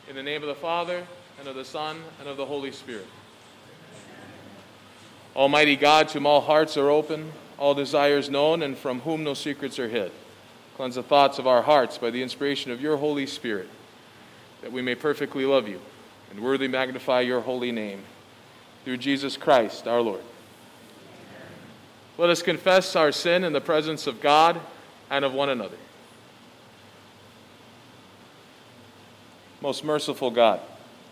In the name of the Father, and of the Son, and of the Holy Spirit. Almighty God, to whom all hearts are open, all desires known, and from whom no secrets are hid, cleanse the thoughts of our hearts by the inspiration of your Holy Spirit, that we may perfectly love you and worthily magnify your holy name. Through Jesus Christ, our Lord. Let us confess our sin in the presence of God and of one another. Most merciful God,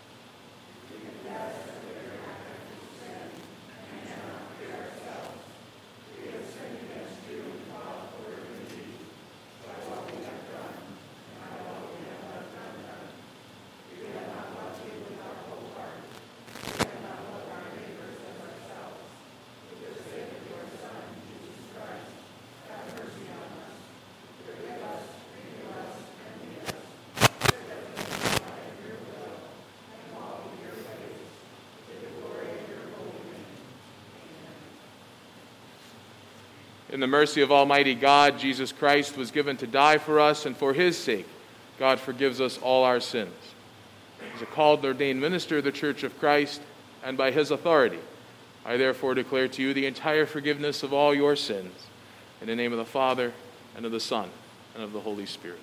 in the mercy of Almighty God, Jesus Christ was given to die for us, and for his sake, God forgives us all our sins. As a called and ordained minister of the Church of Christ, and by his authority, I therefore declare to you the entire forgiveness of all your sins, in the name of the Father, and of the Son, and of the Holy Spirit.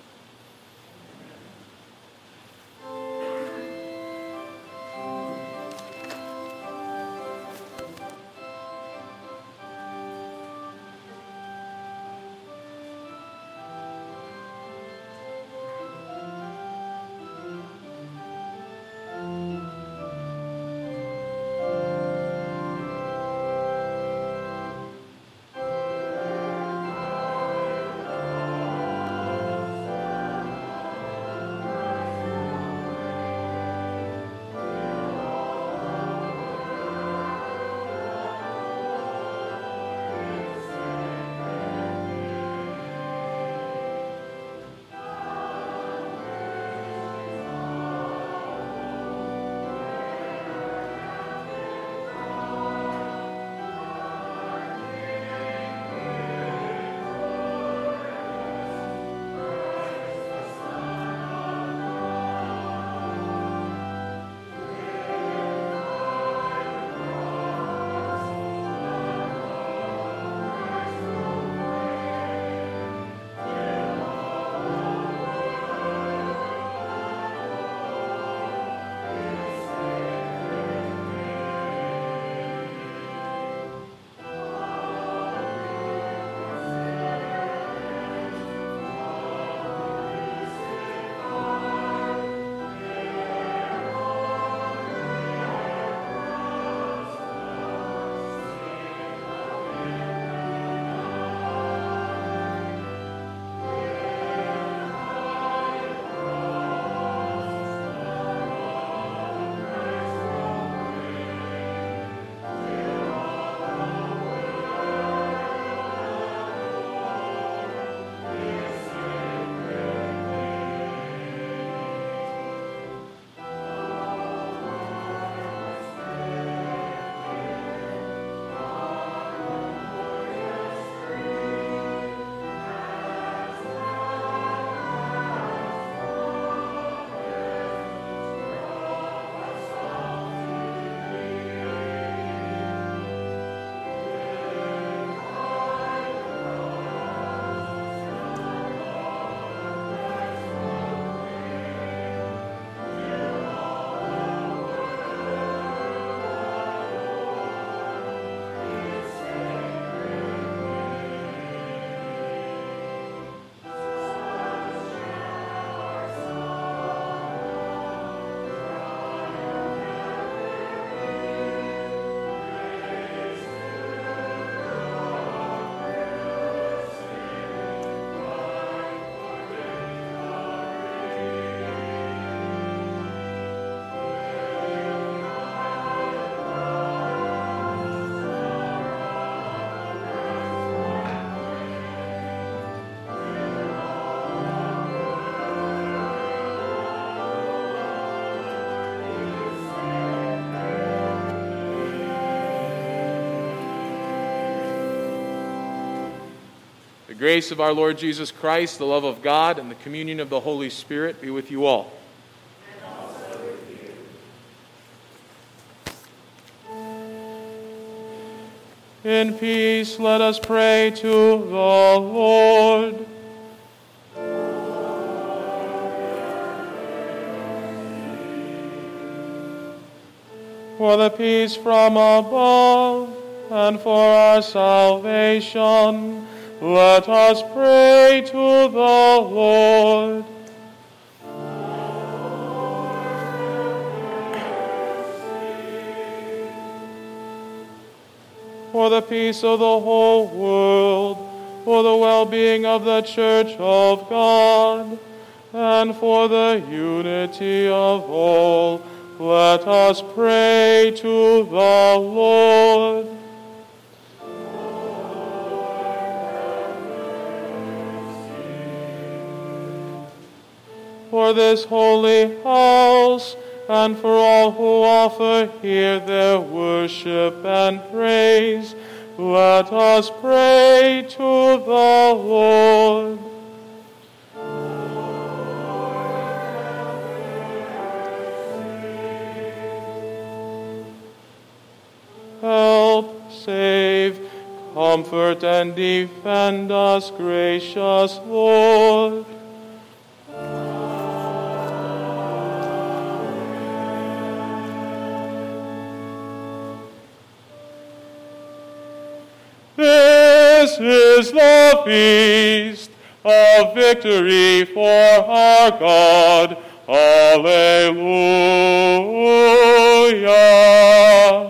The grace of our Lord Jesus Christ, the love of God, and the communion of the Holy Spirit be with you all. And also In peace, let us pray to the Lord. For the peace from above and for our salvation, let us pray to the Lord. For the peace of the whole world, for the well-being of the Church of God, and for the unity of all, let us pray to the Lord. For this holy house, and for all who offer here their worship and praise, let us pray to the Lord. Help, save, comfort, and defend us, gracious Lord. This is the feast of victory for our God. Alleluia.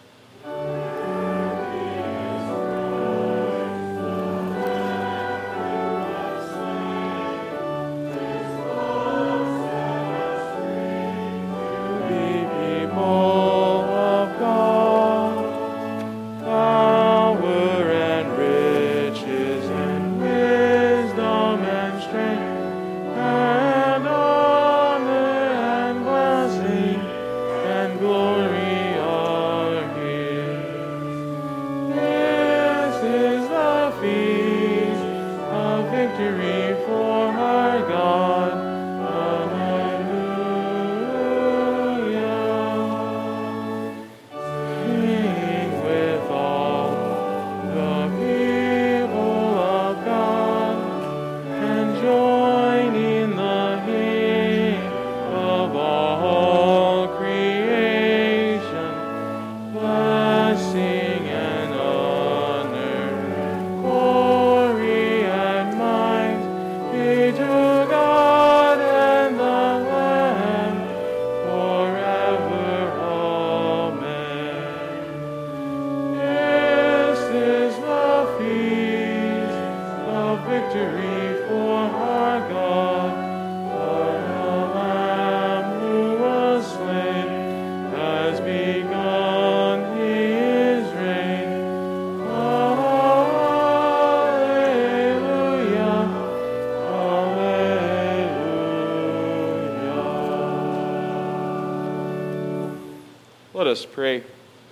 Let us pray.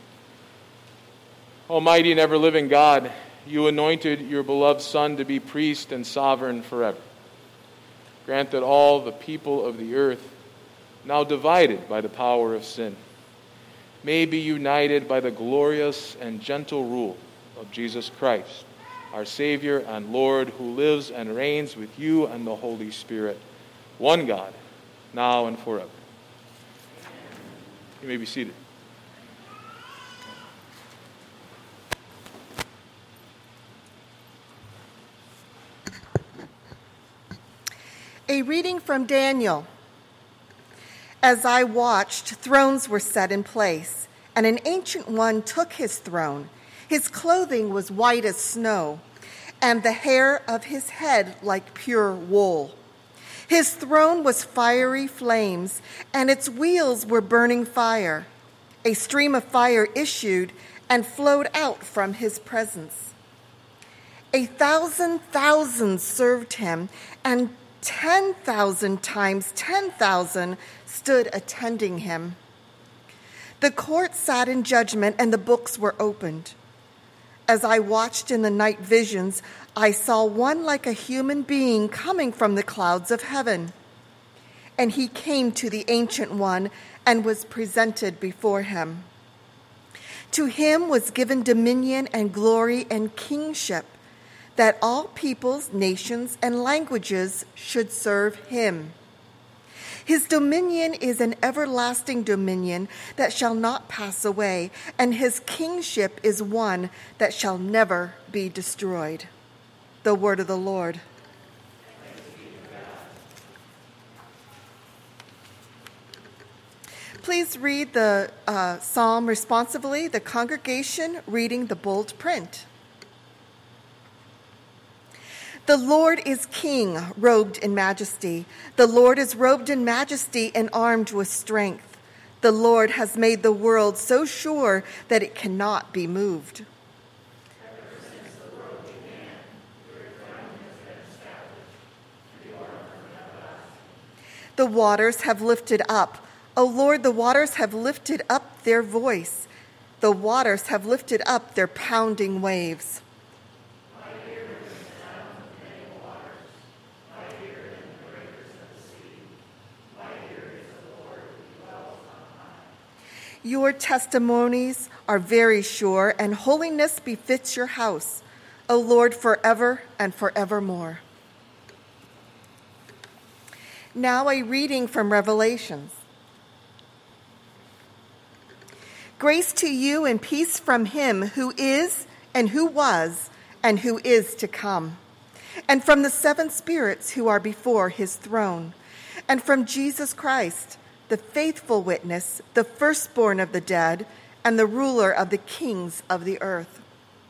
Almighty and ever-living God, you anointed your beloved Son to be priest and sovereign forever. Grant that all the people of the earth, now divided by the power of sin, may be united by the glorious and gentle rule of Jesus Christ, our Savior and Lord, who lives and reigns with you and the Holy Spirit, one God, now and forever. You may be seated. A reading from Daniel. As I watched, thrones were set in place, and an ancient one took his throne. His clothing was white as snow, and the hair of his head like pure wool. His throne was fiery flames, and its wheels were burning fire. A stream of fire issued and flowed out from his presence. 1,000,000 served him, and 10,000 times 10,000 stood attending him. The court sat in judgment, and the books were opened. As I watched in the night visions, I saw one like a human being coming from the clouds of heaven. And he came to the Ancient One and was presented before him. To him was given dominion and glory and kingship, that all peoples, nations, and languages should serve him. His dominion is an everlasting dominion that shall not pass away, and his kingship is one that shall never be destroyed. The word of the Lord. Please read the psalm responsively, the congregation reading the bold print. The Lord is king, robed in majesty. The Lord is robed in majesty and armed with strength. The Lord has made the world so sure that it cannot be moved. The waters have lifted up. O Lord, the waters have lifted up their voice. The waters have lifted up their pounding waves. Your testimonies are very sure, and holiness befits your house, O Lord, forever and forevermore. Now a reading from Revelations. Grace to you and peace from him who is and who was and who is to come, and from the seven spirits who are before his throne, and from Jesus Christ, the faithful witness, the firstborn of the dead, and the ruler of the kings of the earth.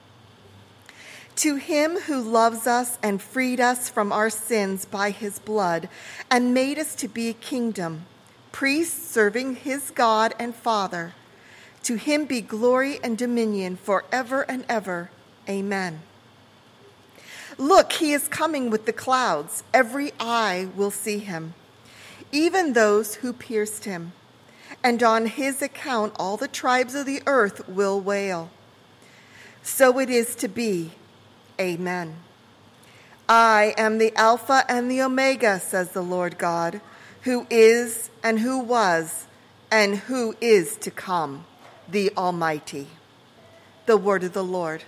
To him who loves us and freed us from our sins by his blood, and made us to be a kingdom, priests serving his God and Father, to him be glory and dominion forever and ever. Amen. Look, he is coming with the clouds. Every eye will see him, even those who pierced him. And on his account all the tribes of the earth will wail. So it is to be. Amen. I am the Alpha and the Omega, says the Lord God, who is and who was and who is to come, the Almighty. The word of the Lord.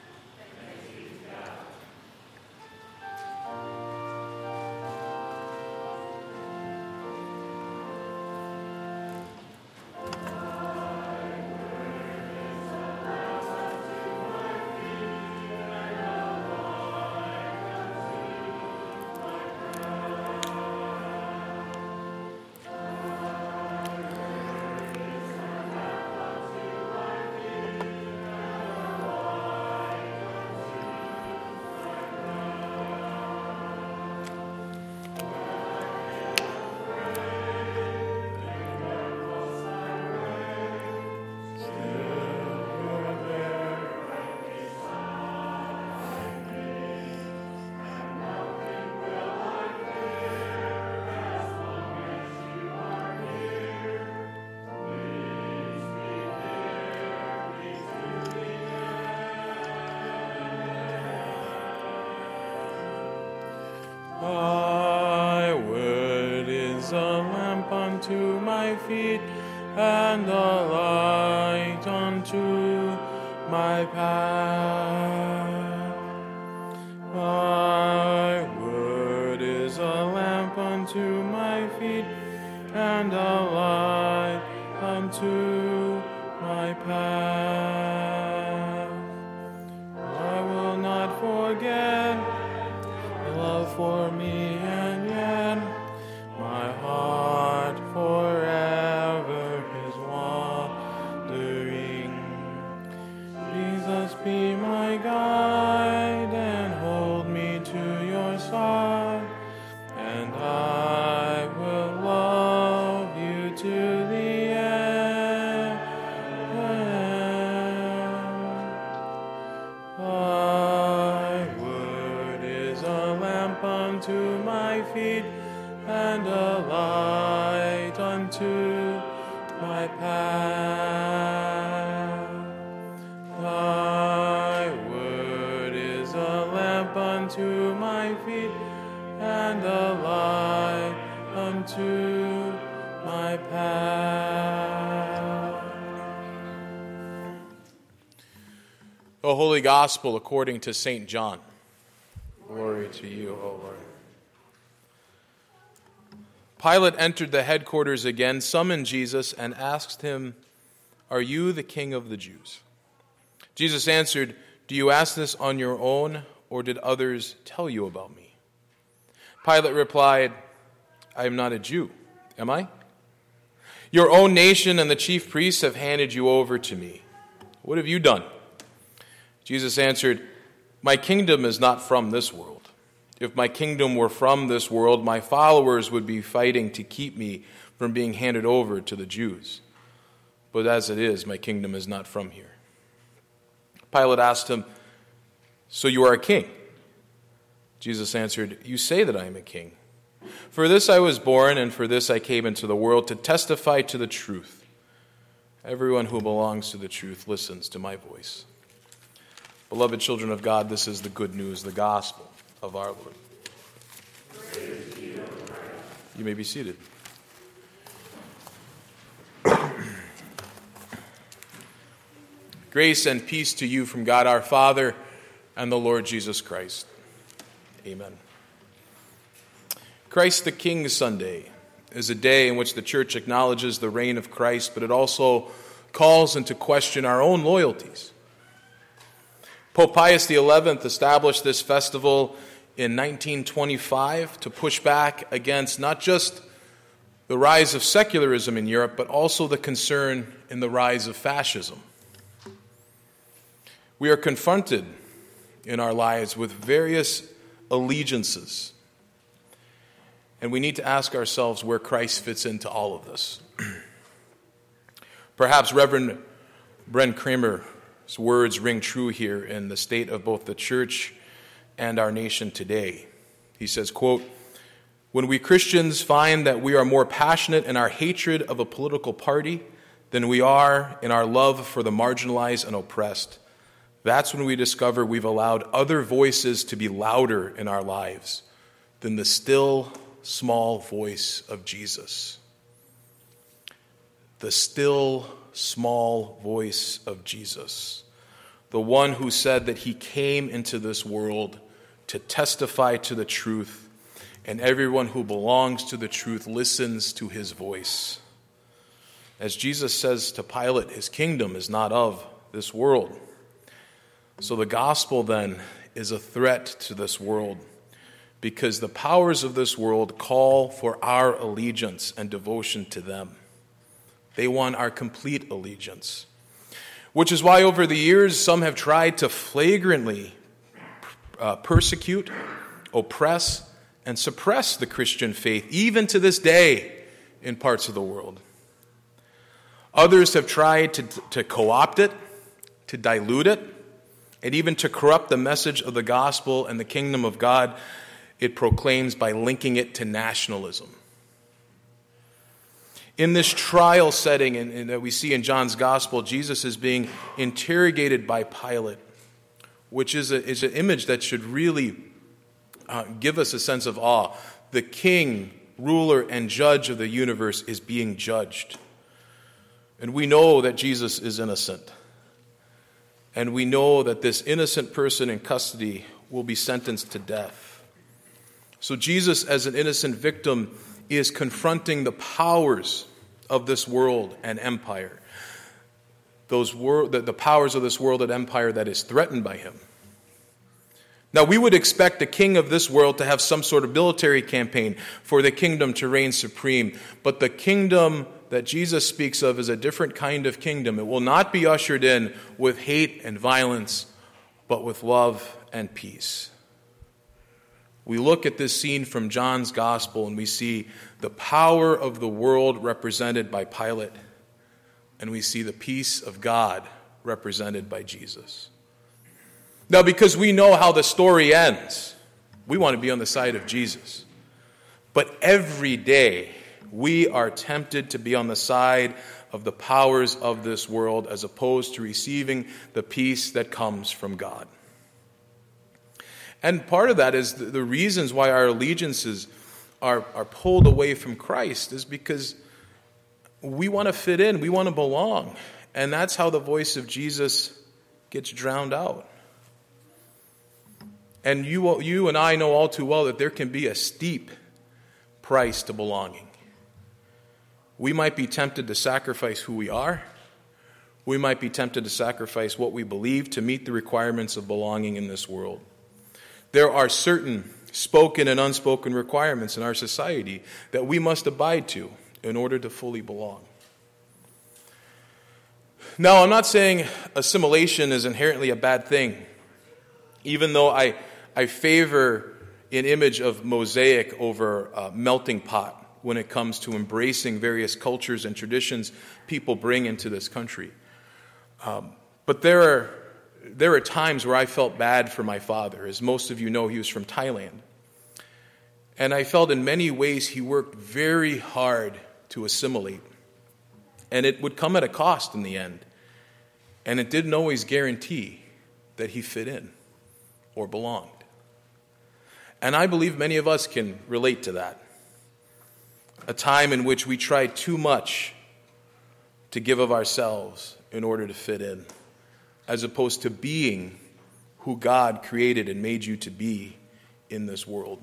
Thy word is a lamp unto my feet, and a light unto my path. Thy word is a lamp unto my feet, and a light unto my path. I will not forget love for me, and yet my heart forever is wandering. Jesus, be my guide and hold me to your side, and I will love you to the end. Thy word is a lamp unto my feet, and a light unto my path. Thy word is a lamp unto my feet, and a light unto my path. The Holy Gospel according to St. John. Glory to you, O Lord. Pilate entered the headquarters again, summoned Jesus, and asked him, "Are you the king of the Jews?" Jesus answered, "Do you ask this on your own, or did others tell you about me?" Pilate replied, "I am not a Jew, am I? Your own nation and the chief priests have handed you over to me. What have you done?" Jesus answered, "My kingdom is not from this world. If my kingdom were from this world, my followers would be fighting to keep me from being handed over to the Jews. But as it is, my kingdom is not from here." Pilate asked him, "So you are a king?" Jesus answered, "You say that I am a king. For this I was born, and for this I came into the world, to testify to the truth. Everyone who belongs to the truth listens to my voice." Beloved children of God, this is the good news, the gospel of our Lord. You may be seated. Grace and peace to you from God our Father and the Lord Jesus Christ. Amen. Christ the King Sunday is a day in which the church acknowledges the reign of Christ, but it also calls into question our own loyalties. Pope Pius XI established this festival in 1925 to push back against not just the rise of secularism in Europe, but also the concern in the rise of fascism. We are confronted in our lives with various allegiances, and we need to ask ourselves where Christ fits into all of this. Perhaps Reverend Bren Kramer's words ring true here in the state of both the church and our nation today. He says, quote, "When we Christians find that we are more passionate in our hatred of a political party than we are in our love for the marginalized and oppressed, that's when we discover we've allowed other voices to be louder in our lives than the still, small voice of Jesus." The still, small voice of Jesus, the one who said that he came into this world to testify to the truth, and everyone who belongs to the truth listens to his voice. As Jesus says to Pilate, his kingdom is not of this world. So the gospel then is a threat to this world, because the powers of this world call for our allegiance and devotion to them. They want our complete allegiance, which is why over the years some have tried to flagrantly persecute, oppress, and suppress the Christian faith, even to this day in parts of the world. Others have tried to co-opt it, to dilute it, and even to corrupt the message of the gospel and the kingdom of God it proclaims by linking it to nationalism. In this trial setting that we see in John's gospel, Jesus is being interrogated by Pilate, which is an image that should really give us a sense of awe. The king, ruler, and judge of the universe is being judged. And we know that Jesus is innocent. And we know that this innocent person in custody will be sentenced to death. So Jesus, as an innocent victim, is confronting the powers of this world and empire. The powers of this world and empire that is threatened by him. Now, we would expect the king of this world to have some sort of military campaign for the kingdom to reign supreme. But the kingdom that Jesus speaks of is a different kind of kingdom. It will not be ushered in with hate and violence, but with love and peace. We look at this scene from John's gospel and we see the power of the world represented by Pilate, and we see the peace of God represented by Jesus. Now, because we know how the story ends, we want to be on the side of Jesus. But every day, we are tempted to be on the side of the powers of this world as opposed to receiving the peace that comes from God. And part of that is the reasons why our allegiances are pulled away from Christ is because we want to fit in, we want to belong. And that's how the voice of Jesus gets drowned out. And you and I know all too well that there can be a steep price to belonging. We might be tempted to sacrifice who we are. We might be tempted to sacrifice what we believe to meet the requirements of belonging in this world. There are certain spoken and unspoken requirements in our society that we must abide to in order to fully belong. Now, I'm not saying assimilation is inherently a bad thing, even though I favor an image of mosaic over a melting pot when it comes to embracing various cultures and traditions people bring into this country. But there are times where I felt bad for my father. As most of you know, he was from Thailand. And I felt in many ways he worked very hard to assimilate. And it would come at a cost in the end. And it didn't always guarantee that he fit in or belonged. And I believe many of us can relate to that. A time in which we try too much to give of ourselves in order to fit in, as opposed to being who God created and made you to be in this world.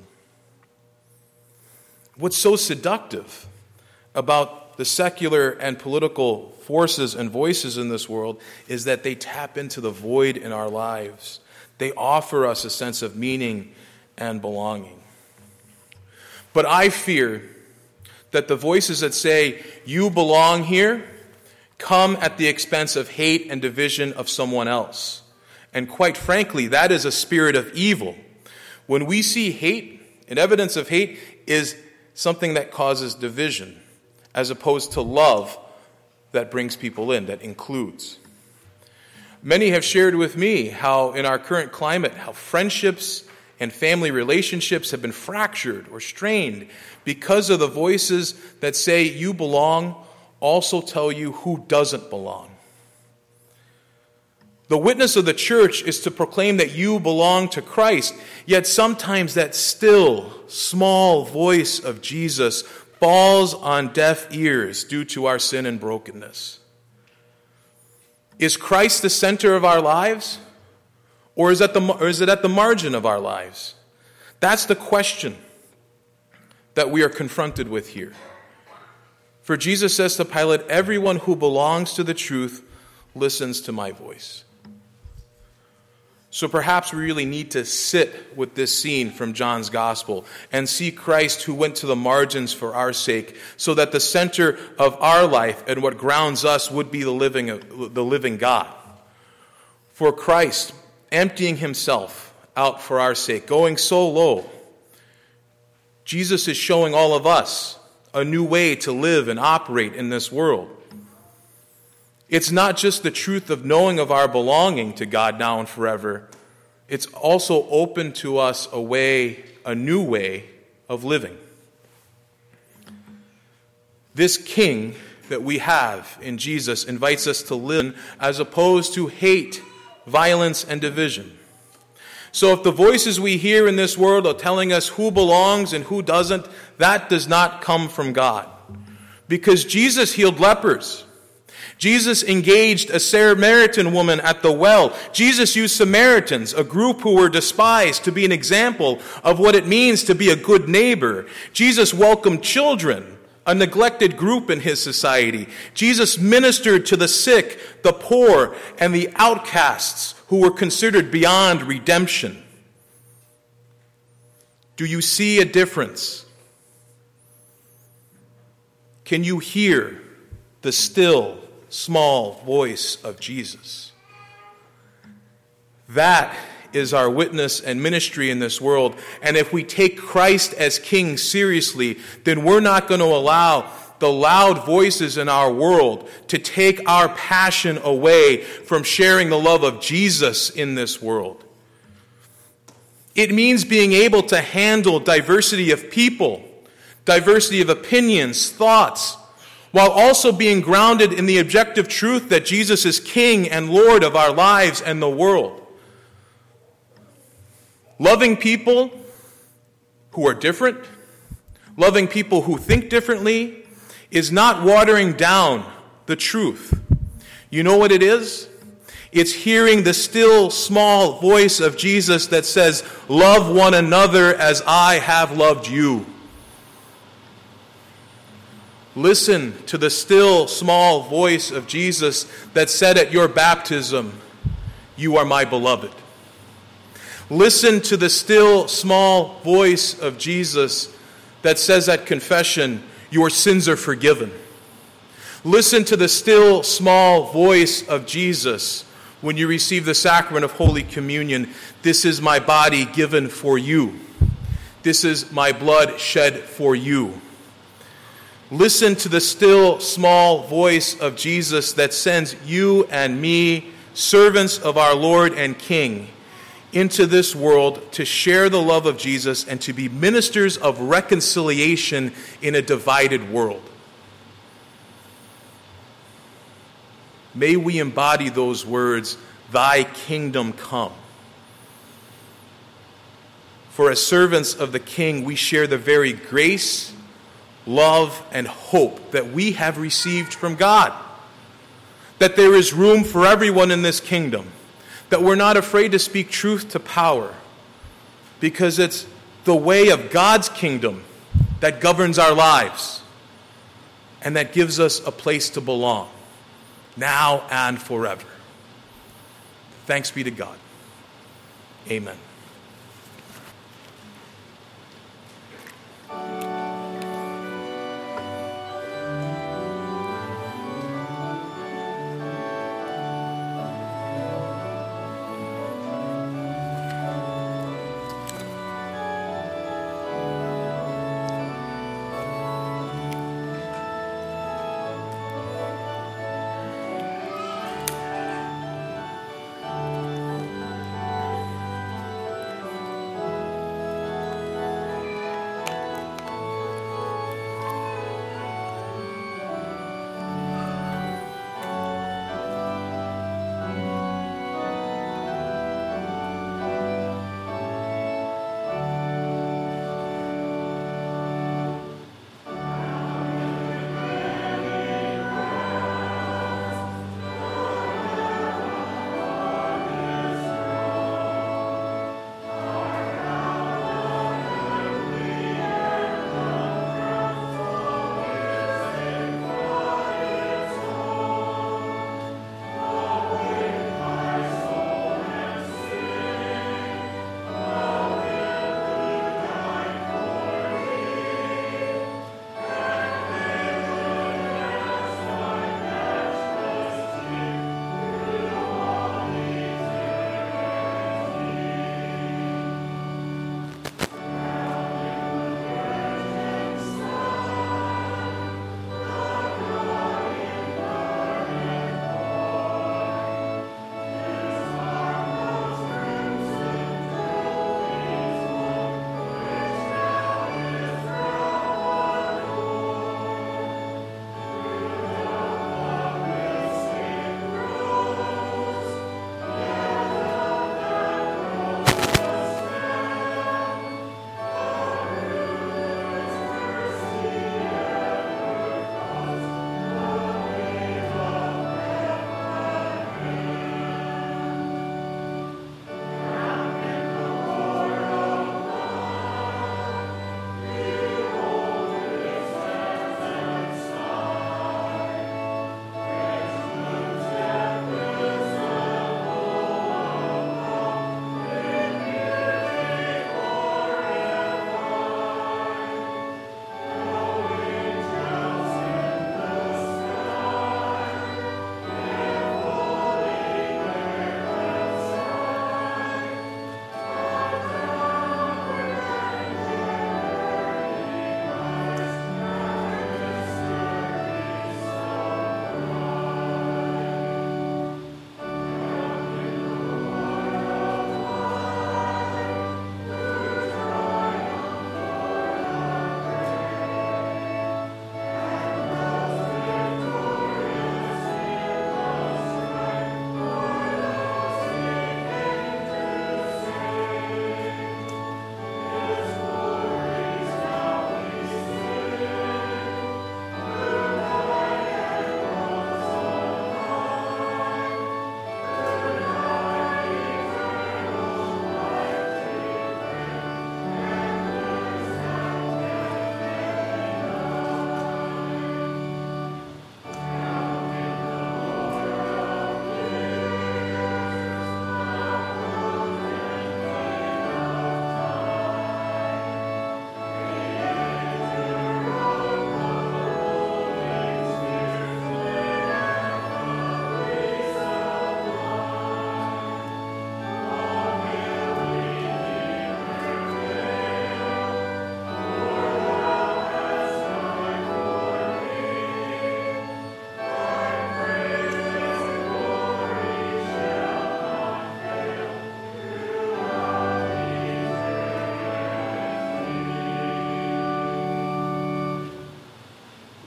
What's so seductive about the secular and political forces and voices in this world is that they tap into the void in our lives. They offer us a sense of meaning and belonging. But I fear that the voices that say, you belong here, come at the expense of hate and division of someone else. And quite frankly, that is a spirit of evil. When we see hate, and evidence of hate is something that causes division, as opposed to love that brings people in, that includes. Many have shared with me how in our current climate, how friendships and family relationships have been fractured or strained because of the voices that say you belong also tell you who doesn't belong. The witness of the church is to proclaim that you belong to Christ, yet sometimes that still, small voice of Jesus falls on deaf ears due to our sin and brokenness. Is Christ the center of our lives? Or is it at the margin of our lives? That's the question that we are confronted with here. For Jesus says to Pilate, everyone who belongs to the truth listens to my voice. So perhaps we really need to sit with this scene from John's Gospel and see Christ who went to the margins for our sake, so that the center of our life and what grounds us would be the living God. For Christ, emptying himself out for our sake, going so low, Jesus is showing all of us a new way to live and operate in this world. It's not just the truth of knowing of our belonging to God now and forever. It's also open to us a new way of living. This King that we have in Jesus invites us to live as opposed to hate, violence, and division. So if the voices we hear in this world are telling us who belongs and who doesn't, that does not come from God. Because Jesus healed lepers. Jesus engaged a Samaritan woman at the well. Jesus used Samaritans, a group who were despised, to be an example of what it means to be a good neighbor. Jesus welcomed children, a neglected group in his society. Jesus ministered to the sick, the poor, and the outcasts who were considered beyond redemption. Do you see a difference? Can you hear the still, small voice of Jesus? That is our witness and ministry in this world. And if we take Christ as King seriously, then we're not going to allow the loud voices in our world to take our passion away from sharing the love of Jesus in this world. It means being able to handle diversity of people, diversity of opinions, thoughts, while also being grounded in the objective truth that Jesus is King and Lord of our lives and the world. Loving people who are different, loving people who think differently, is not watering down the truth. You know what it is? It's hearing the still small voice of Jesus that says, love one another as I have loved you. Listen to the still small voice of Jesus that said at your baptism, you are my beloved. Listen to the still small voice of Jesus that says at confession, your sins are forgiven. Listen to the still small voice of Jesus when you receive the sacrament of Holy Communion. This is my body given for you. This is my blood shed for you. Listen to the still small voice of Jesus that sends you and me, servants of our Lord and King, into this world to share the love of Jesus and to be ministers of reconciliation in a divided world. May we embody those words, thy kingdom come. For as servants of the King, we share the very grace, love, and hope that we have received from God. That there is room for everyone in this kingdom. That we're not afraid to speak truth to power. Because it's the way of God's kingdom that governs our lives. And that gives us a place to belong. Now and forever. Thanks be to God. Amen.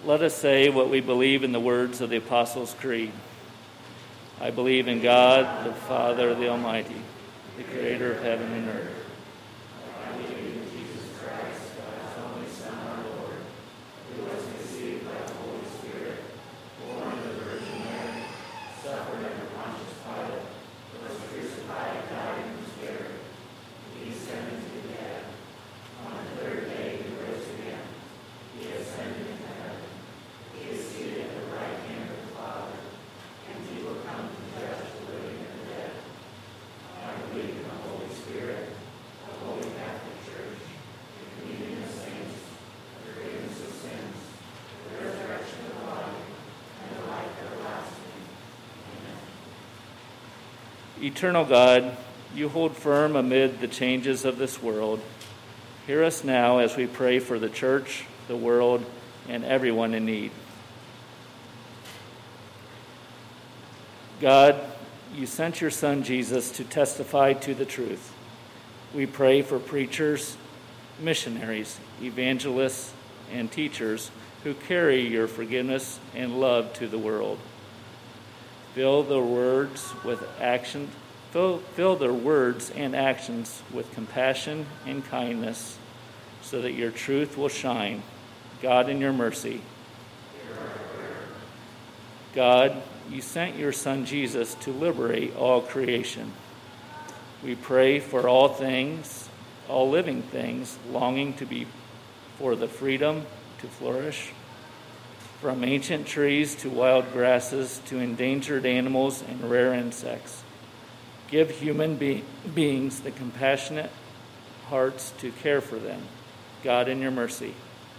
Let us say what we believe in the words of the Apostles' Creed. I believe in God, the Father, the Almighty, the creator of heaven and earth. I believe in Jesus Christ, God's only Son, our Lord, who was conceived by the Holy Spirit, born of the Virgin Mary, suffered under Pontius Pilate, was crucified, died, and was buried. He descended to the dead. On the third day he rose again. He ascended into heaven. He is seated at the right hand of the Father, and he will come to judge the living and the dead. I believe in the Holy Spirit, the Holy Catholic Church, the communion of saints, the forgiveness of sins, the resurrection of the body, and the life everlasting. Amen. Eternal God, you hold firm amid the changes of this world. Hear us now as we pray for the church, the world, and everyone in need. God, you sent your Son Jesus to testify to the truth. We pray for preachers, missionaries, evangelists, and teachers who carry your forgiveness and love to the world. Fill their words and actions with compassion and kindness, so that your truth will shine. God, in your mercy. God, you sent your Son Jesus to liberate all creation. We pray for all things, all living things, longing to be for the freedom to flourish, from ancient trees to wild grasses to endangered animals and rare insects. Give human beings the compassionate hearts to care for them. God, in your mercy.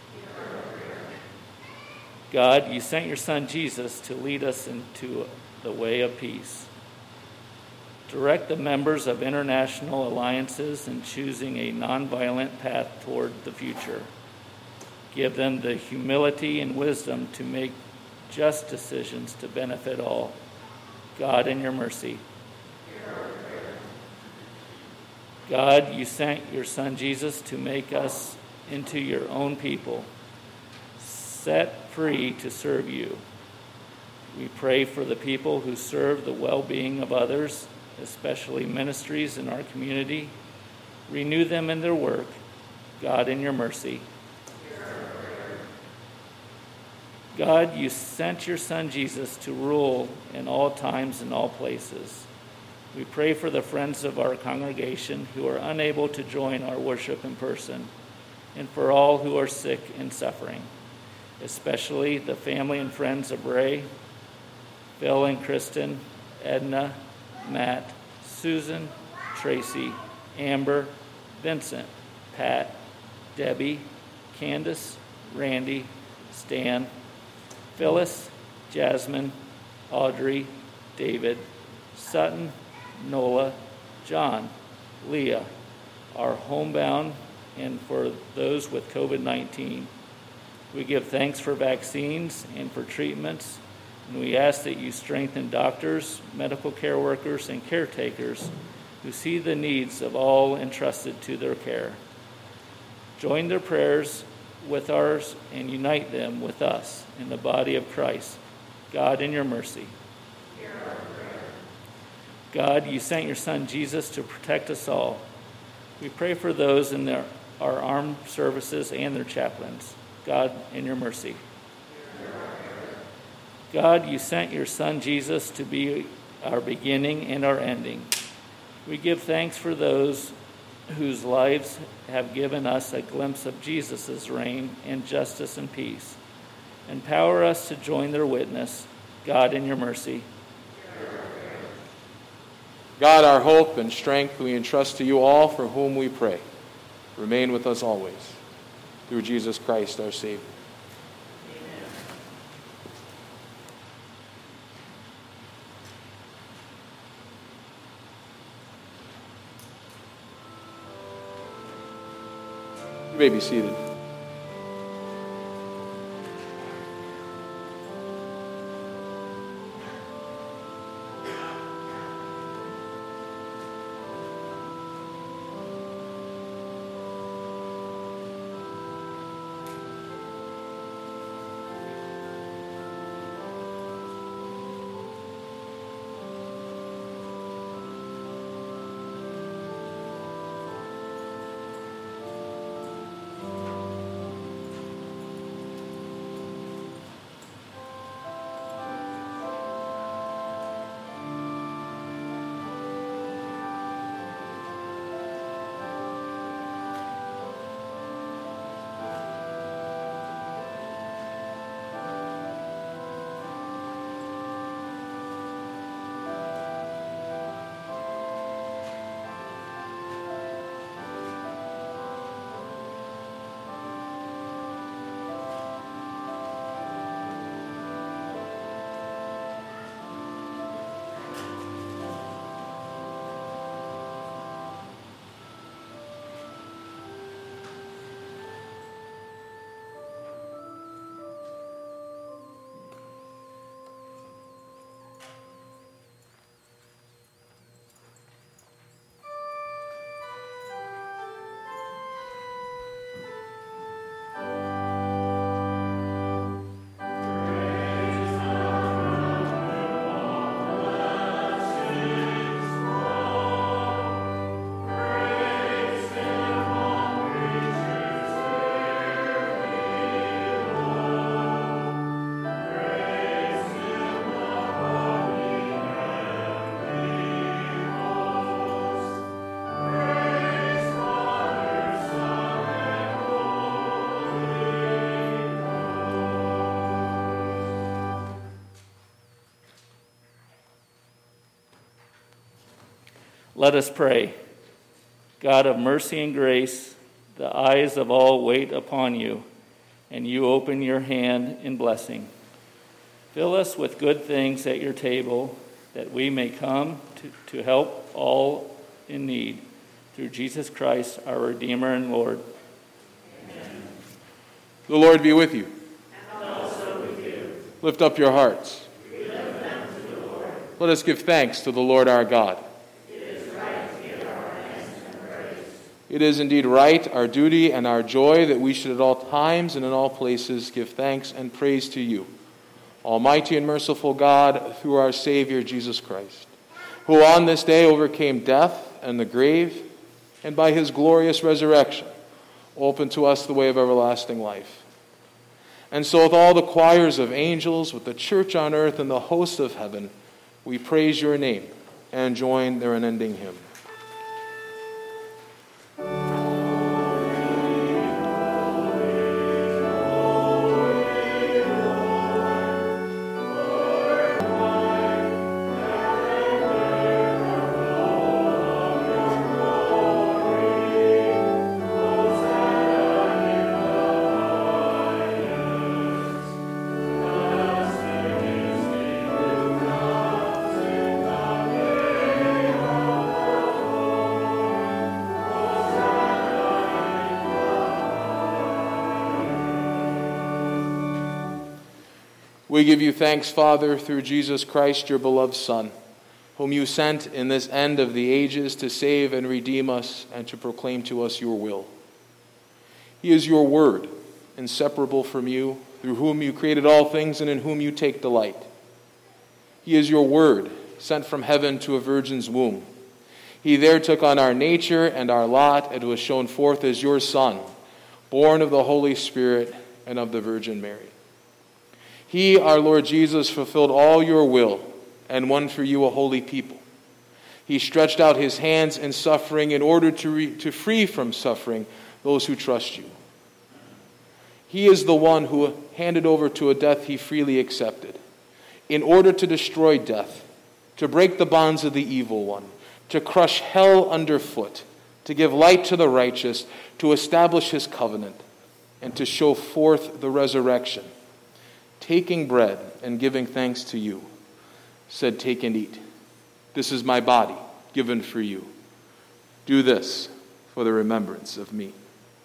God, you sent your Son Jesus to lead us into the way of peace. Direct the members of international alliances in choosing a nonviolent path toward the future. Give them the humility and wisdom to make just decisions to benefit all. God, in your mercy. God, you sent your Son Jesus to make us into your own people, set free to serve you. We pray for the people who serve the well-being of others, especially ministries in our community. Renew them in their work. God, in your mercy. God, you sent your Son Jesus to rule in all times and all places. We pray for the friends of our congregation who are unable to join our worship in person, and for all who are sick and suffering, especially the family and friends of Ray, Bill and Kristen, Edna, Matt, Susan, Tracy, Amber, Vincent, Pat, Debbie, Candace, Randy, Stan, Phyllis, Jasmine, Audrey, David, Sutton, Nola, John, Leah, our homebound, and for those with COVID-19. We give thanks for vaccines and for treatments, and we ask that you strengthen doctors, medical care workers, and caretakers who see the needs of all entrusted to their care. Join their prayers with ours and unite them with us in the body of Christ. God, in your mercy. God, you sent your Son Jesus to protect us all. We pray for those in our armed services and their chaplains. God, in your mercy. God, you sent your Son Jesus to be our beginning and our ending. We give thanks for those whose lives have given us a glimpse of Jesus' reign in justice and peace. Empower us to join their witness. God, in your mercy. God, our hope and strength, we entrust to you all for whom we pray. Remain with us always. Through Jesus Christ, our Savior. You may be seated. Let us pray. God of mercy and grace, the eyes of all wait upon you, and you open your hand in blessing. Fill us with good things at your table, that we may come to help all in need. Through Jesus Christ, our Redeemer and Lord. Amen. The Lord be with you. And also with you. Lift up your hearts. We lift them to the Lord. Let us give thanks to the Lord our God. It is right to give our thanks and praise. It is indeed right, our duty and our joy, that we should at all times and in all places give thanks and praise to you, Almighty and merciful God, through our Savior Jesus Christ, who on this day overcame death and the grave, and by his glorious resurrection opened to us the way of everlasting life. And so with all the choirs of angels, with the church on earth and the hosts of heaven, we praise your name and join their unending hymn. We give you thanks, Father, through Jesus Christ, your beloved Son, whom you sent in this end of the ages to save and redeem us and to proclaim to us your will. He is your word, inseparable from you, through whom you created all things and in whom you take delight. He is your word, sent from heaven to a virgin's womb. He there took on our nature and our lot and was shown forth as your Son, born of the Holy Spirit and of the Virgin Mary. He, our Lord Jesus, fulfilled all your will and won for you a holy people. He stretched out his hands in suffering in order to free from suffering those who trust you. He is the one who handed over to a death he freely accepted, in order to destroy death, to break the bonds of the evil one, to crush hell underfoot, to give light to the righteous, to establish his covenant, and to show forth the resurrection. Taking bread and giving thanks to you, said, "Take and eat. This is my body given for you. Do this for the remembrance of me."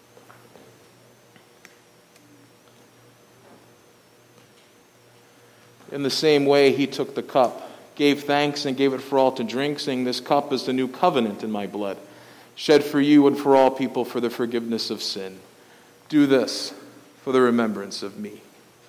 In the same way, he took the cup, gave thanks, and gave it for all to drink, saying, "This cup is the new covenant in my blood, shed for you and for all people for the forgiveness of sin. Do this for the remembrance of me."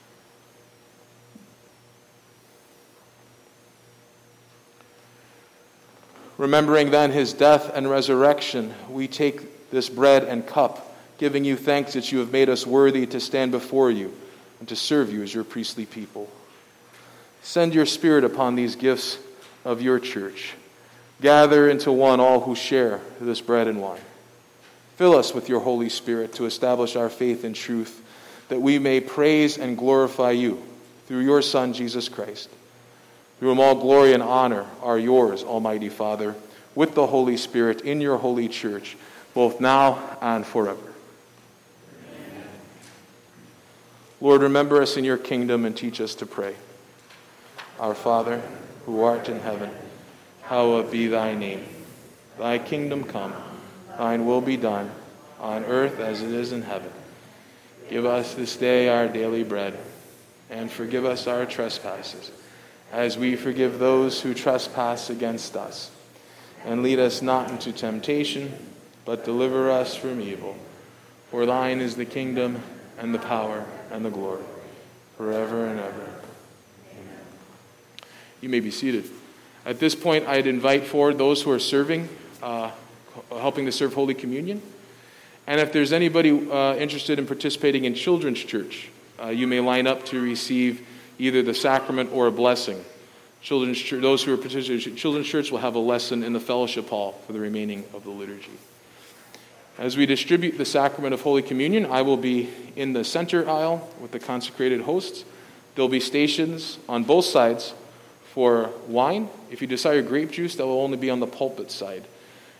Remembering then his death and resurrection, we take this bread and cup, giving you thanks that you have made us worthy to stand before you and to serve you as your priestly people. Send your Spirit upon these gifts of your church. Gather into one all who share this bread and wine. Fill us with your Holy Spirit to establish our faith in truth, that we may praise and glorify you through your Son, Jesus Christ, through whom all glory and honor are yours, Almighty Father, with the Holy Spirit in your holy church, both now and forever. Amen. Lord, remember us in your kingdom and teach us to pray. Our Father, who art in heaven, hallowed be thy name. Thy kingdom come, thine will be done, on earth as it is in heaven. Give us this day our daily bread, and forgive us our trespasses, as we forgive those who trespass against us. And lead us not into temptation, but deliver us from evil. For thine is the kingdom, and the power, and the glory, forever and ever. Amen. You may be seated. At this point, I'd invite forward those who are serving, helping to serve Holy Communion. And if there's anybody interested in participating in Children's Church, you may line up to receive either the sacrament or a blessing. Children's Church, those who are participating in Children's Church will have a lesson in the fellowship hall for the remaining of the liturgy. As we distribute the sacrament of Holy Communion, I will be in the center aisle with the consecrated hosts. There'll be stations on both sides for wine. If you desire grape juice, that will only be on the pulpit side.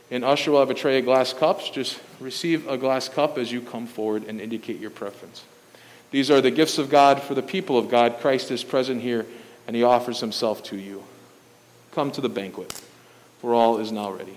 An usher will have a tray of glass cups. Just receive a glass cup as you come forward and indicate your preference. These are the gifts of God for the people of God. Christ is present here, and he offers himself to you. Come to the banquet, for all is now ready.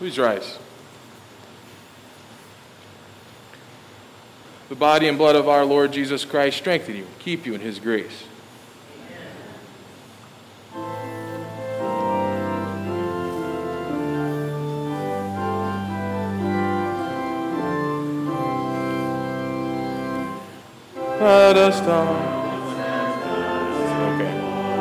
Please rise. The body and blood of our Lord Jesus Christ strengthen you, keep you in his grace. Let us down. Okay.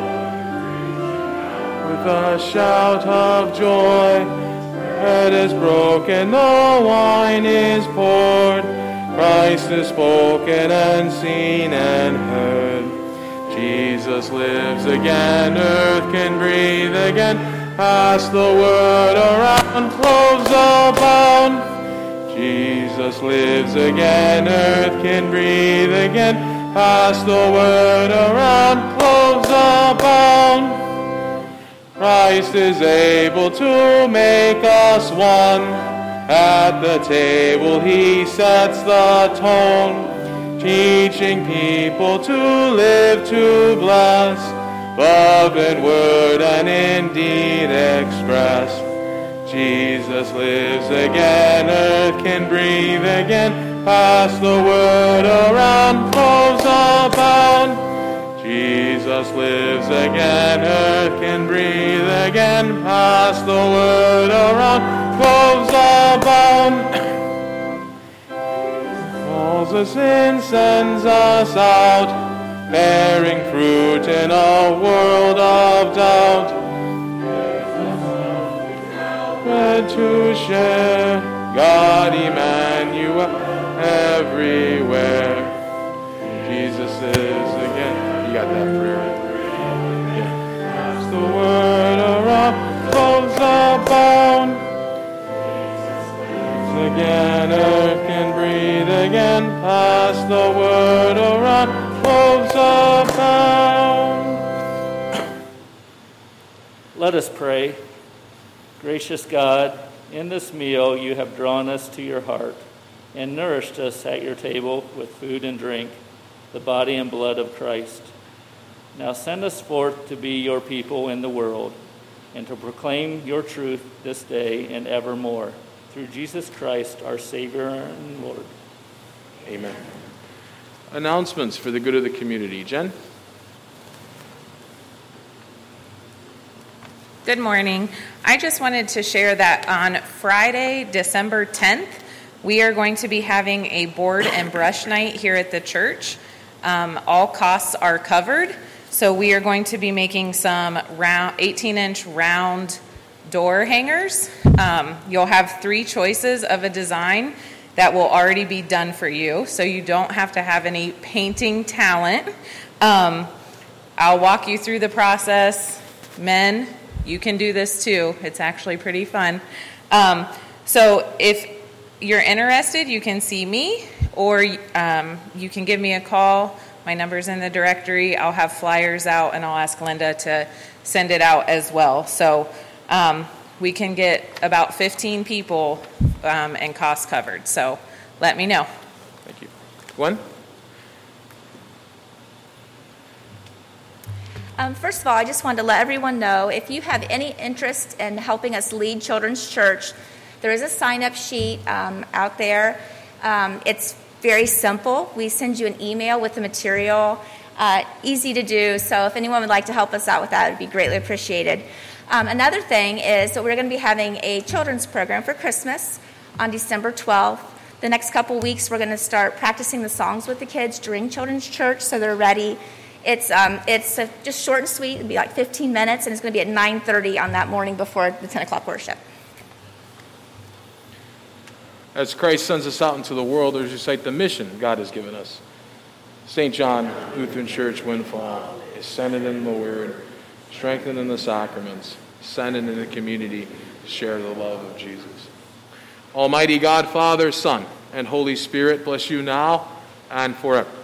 With a shout of joy, bread is broken, the wine is poured. Christ is spoken and seen and heard. Jesus lives again, earth can breathe again. Pass the word around, cloves abound. Jesus lives again, earth can breathe again. Pass the word around, cloves abound. Christ is able to make us one. At the table he sets the tone, teaching people to live to bless, love in word and in deed express. Jesus lives again, earth can breathe again, pass the word around, cloves abound. Jesus lives again, earth can breathe again, pass the word around, cloves abound. Calls us in, sends us out, bearing fruit in a world of doubt. Bread to share, God Emmanuel everywhere. Jesus is again. You got that prayer. Yeah. Pass the word around, cloves abound. Again, earth can breathe again. Pass the word around, cloves abound. Let us pray. Gracious God, in this meal you have drawn us to your heart and nourished us at your table with food and drink, the body and blood of Christ. Now send us forth to be your people in the world and to proclaim your truth this day and evermore. Through Jesus Christ, our Savior and Lord. Amen. Announcements for the good of the community. Jen? Good morning. I just wanted to share that on Friday, December 10th, we are going to be having a board and brush night here at the church. All costs are covered, so we are going to be making some 18-inch round door hangers. You'll have 3 choices of a design that will already be done for you, so you don't have to have any painting talent. I'll walk you through the process. Men, you can do this too. It's actually pretty fun. So if you're interested, you can see me, or you can give me a call. My number's in the directory. I'll have flyers out, and I'll ask Linda to send it out as well. So we can get about 15 people and costs covered. So let me know. Thank you. Gwen? First of all, I just wanted to let everyone know, if you have any interest in helping us lead Children's Church, there is a sign-up sheet out there. It's very simple. We send you an email with the material, easy to do. So if anyone would like to help us out with that, it would be greatly appreciated. Another thing is that we're going to be having a children's program for Christmas on December 12th. The next couple weeks, we're going to start practicing the songs with the kids during Children's Church, so they're ready. It's just short and sweet. It'll be like 15 minutes, and it's going to be at 9:30 on that morning before the 10 o'clock worship. As Christ sends us out into the world, as you cite the mission God has given us. St. John Lutheran Church, Windfall, is sending in the Word, strengthening in the sacraments, sending in the community to share the love of Jesus. Almighty God, Father, Son, and Holy Spirit, bless you now and forever.